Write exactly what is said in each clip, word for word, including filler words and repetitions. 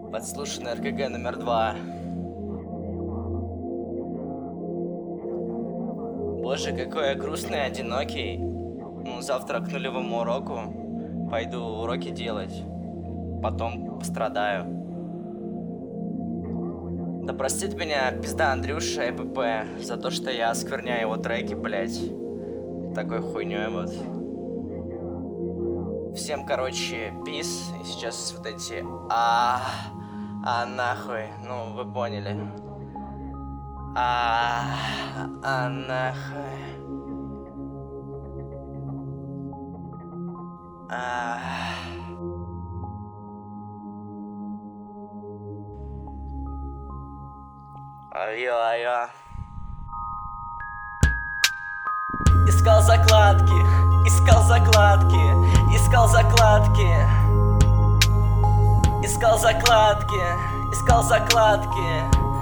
Подслушанный эр ка гэ номер два. Боже, какой я грустный, одинокий. Ну, завтра к нулевому уроку пойду уроки делать. Потом пострадаю. Да простит меня пизда Андрюша и пэ пэ за то, что я оскверняю его треки, блять. Такой хуйней вот. Всем, короче, пис. И сейчас вот эти а а нахуй. Ну, вы поняли. А а нахуй. А Айо, айо. Искал закладки, искал закладки, искал закладки, искал закладки, искал закладки.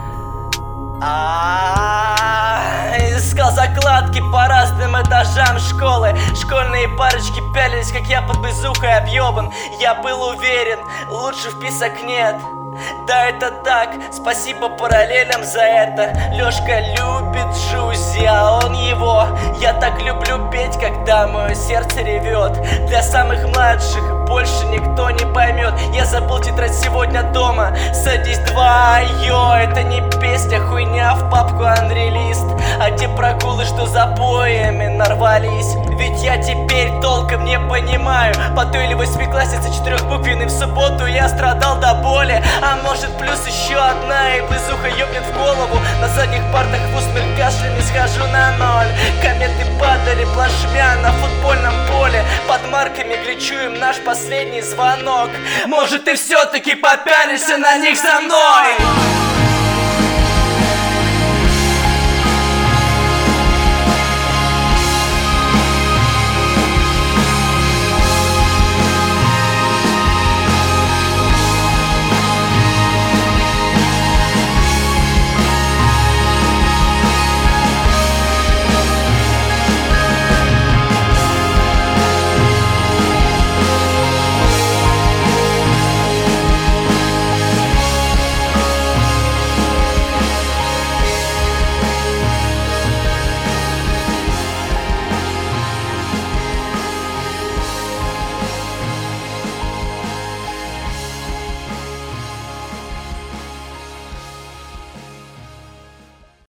А искал закладки по разным этажам школы. Школьные парочки пялились, как я под бызухой объебан. Я был уверен, лучше вписок нет. Да, это так, спасибо параллелям за это. Лёшка любит Джузи, а он его. Я так люблю петь, когда мое сердце ревет. Для самых младших больше никто не поймет. Я забыл тетрадь сегодня дома. Садись, два, йо, это не песня, хуйня в папку анрелист. А те прогулы, что за поями нарвались. Ведь я теперь толком не понимаю. По той или восьмикласснице четырехбуквенной в субботу я страдал до боли. А может плюс еще одна и близуха ёбнет в голову. На задних партах в усмерть кашлями схожу на ноль. Кометы падали плашмя на футбольном поле. Под марками кричу им наш последний звонок. Может ты все-таки попялишься на них со мной?